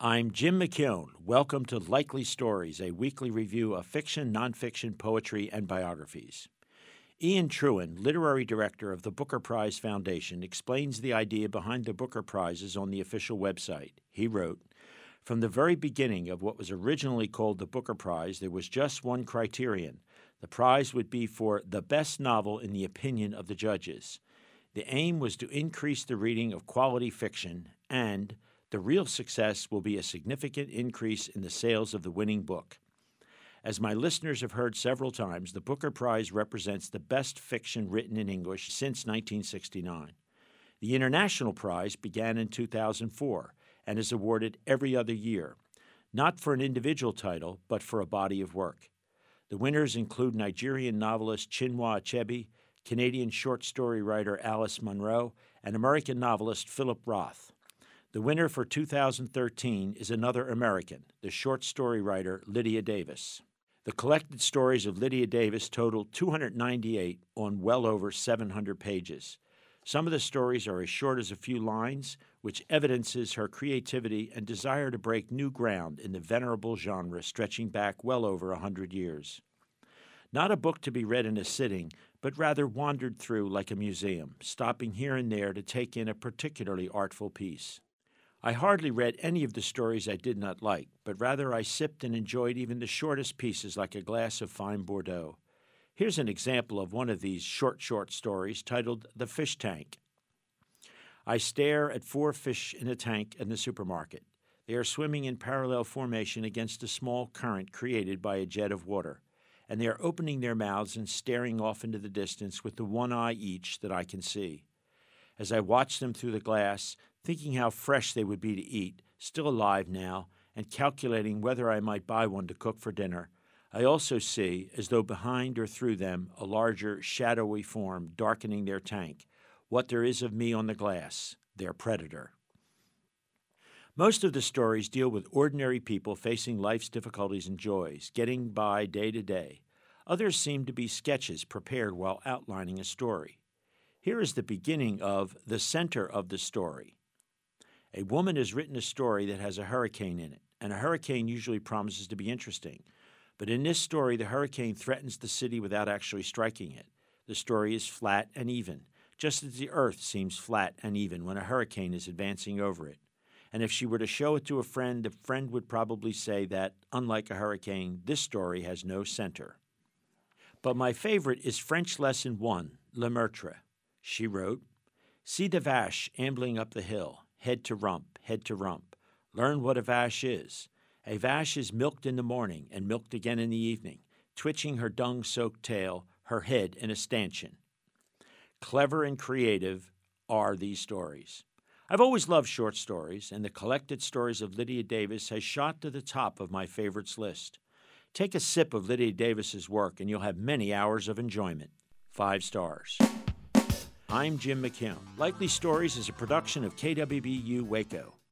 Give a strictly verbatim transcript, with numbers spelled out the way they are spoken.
I'm Jim McKeown. Welcome to Likely Stories, a weekly review of fiction, nonfiction, poetry, and biographies. Ian Trewin, literary director of the Booker Prize Foundation, explains the idea behind the Booker Prizes on the official website. He wrote, "From the very beginning of what was originally called the Booker Prize, there was just one criterion. The prize would be for the best novel in the opinion of the judges. The aim was to increase the reading of quality fiction, and the real success will be a significant increase in the sales of the winning book. As my listeners have heard several times, the Booker Prize represents the best fiction written in English since nineteen sixty-nine. The International Prize began in two thousand four and is awarded every other year, not for an individual title, but for a body of work. The winners include Nigerian novelist Chinua Achebe, Canadian short story writer Alice Munro, and American novelist Philip Roth. The winner for two thousand thirteen is another American, the short story writer Lydia Davis. The collected stories of Lydia Davis total two hundred ninety-eight on well over seven hundred pages. Some of the stories are as short as a few lines, which evidences her creativity and desire to break new ground in the venerable genre stretching back well over a hundred years. Not a book to be read in a sitting, but rather wandered through like a museum, stopping here and there to take in a particularly artful piece. I hardly read any of the stories I did not like, but rather I sipped and enjoyed even the shortest pieces like a glass of fine Bordeaux. Here's an example of one of these short, short stories titled The Fish Tank. I stare at four fish in a tank in the supermarket. They are swimming in parallel formation against a small current created by a jet of water, and they are opening their mouths and staring off into the distance with the one eye each that I can see. As I watch them through the glass, thinking how fresh they would be to eat, still alive now, and calculating whether I might buy one to cook for dinner, I also see, as though behind or through them, a larger, shadowy form darkening their tank, what there is of me on the glass, their predator." Most of the stories deal with ordinary people facing life's difficulties and joys, getting by day to day. Others seem to be sketches prepared while outlining a story. Here is the beginning of The Center of the Story. A woman has written a story that has a hurricane in it, and a hurricane usually promises to be interesting. But in this story, the hurricane threatens the city without actually striking it. The story is flat and even, just as the earth seems flat and even when a hurricane is advancing over it. And if she were to show it to a friend, the friend would probably say that, unlike a hurricane, this story has no center. But my favorite is French Lesson one, Le Meurtre. She wrote, "See the vache ambling up the hill, head to rump, head to rump. Learn what a vache is. A vache is milked in the morning and milked again in the evening, twitching her dung-soaked tail, her head in a stanchion." Clever and creative are these stories. I've always loved short stories, and the collected stories of Lydia Davis has shot to the top of my favorites list. Take a sip of Lydia Davis's work, and you'll have many hours of enjoyment. Five stars. I'm Jim McKeown. Likely Stories is a production of K W B U Waco.